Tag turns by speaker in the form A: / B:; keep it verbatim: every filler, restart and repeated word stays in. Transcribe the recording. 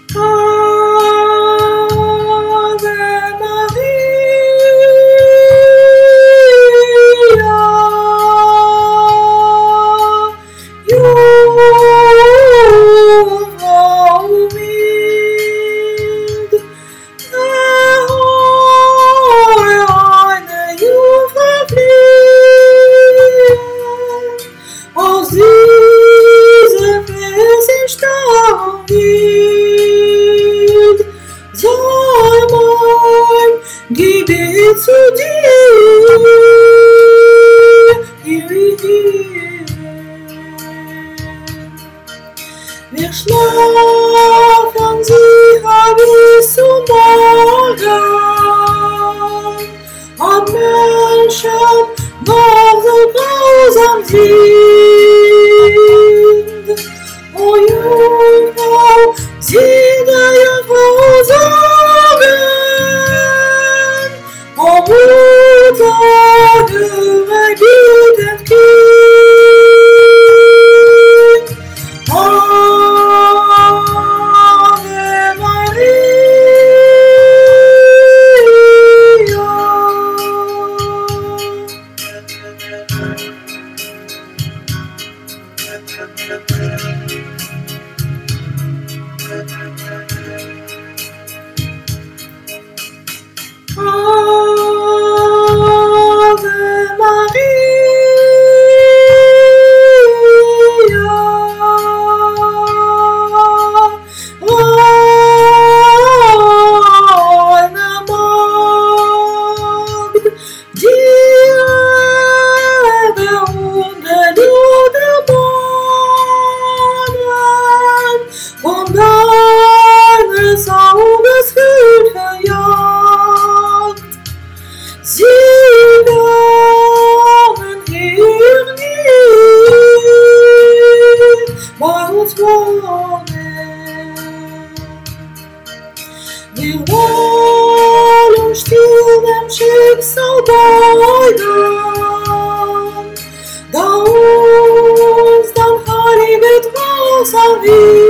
A: Ave Maria, Jungfrau mild, eine Jungfrau flieht, aus diesem Vers entstand, soll mein Gebet zu dir, wir schlafen sicher bis zum Morgen, am Menschen noch so grausam sind. O Jungfrau, singe Jungfrau Sorgen, o Mutter, höre bittend Kind. Ave Maria. Ave Maria, reine Magd, die Erde und der Blut der Bahnen von deines Auges Hüt verjagt. Sie werden hier nie bei uns wohnen. Wir wollen still dem Schicksal beugen, da uns dann Heilige Wasser wird.